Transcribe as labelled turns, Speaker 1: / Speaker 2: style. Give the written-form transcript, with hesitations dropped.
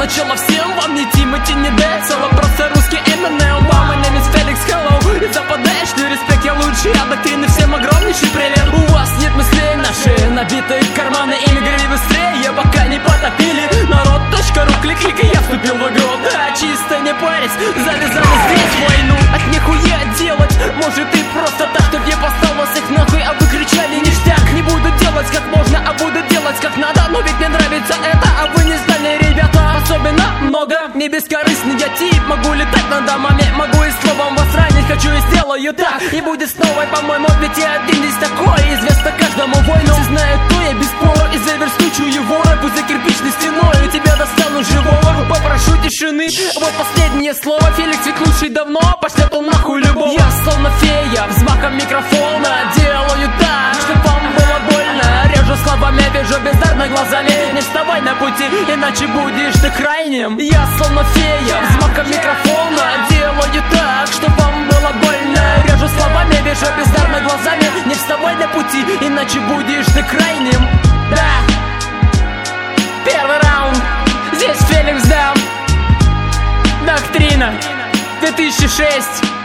Speaker 1: начало всем вам не Тимати, не Децл, а просто русский Eminem. Мама, name is Felix, hello. И западаешь ты, респект, я лучший, а доктрины всем огромнейший привет. У вас нет мыслей, наши набитые карманы, ими греби быстрее, пока не потопили. Народ.ру, клик-клик, и я вступил в игру. Да, чисто не парись, завязали здесь войну. От нихуя делать, может и просто так, чтоб я поставил вас их нахуй, а вы кричали ништяк. Не буду делать как можно, а буду делать как надо. Но ведь мне нравится это, а вы не знали, ребята. Особенно много, не бескорыстный я тип. Могу летать над домами, могу и словом вас ранить. Хочу и сделаю так, и будет снова, по-моему, ведь я один здесь такой. Известно каждому воину, все знают, то я без спора. И заверстучу его рэпу за кирпичной стеной. И тебя достану живого, попрошу тишины. Вот последнее слово, Феликс ведь лучший давно. Пошлет он нахуй любого. Я словно фея, взмахом микрофона делаю так, чтоб вам было больно. Режу словами, вижу бездарно глазами. Не вставай на пути, иначе будешь ты крайним. Я словно фея, взмахом микрофона делаю так, чтоб вам было больно. Режу словами, вижу бездарно глазами. Не вставай на пути, иначе будешь ты крайним. Да, первый раунд, здесь Феликс Дам. Доктрина 2006.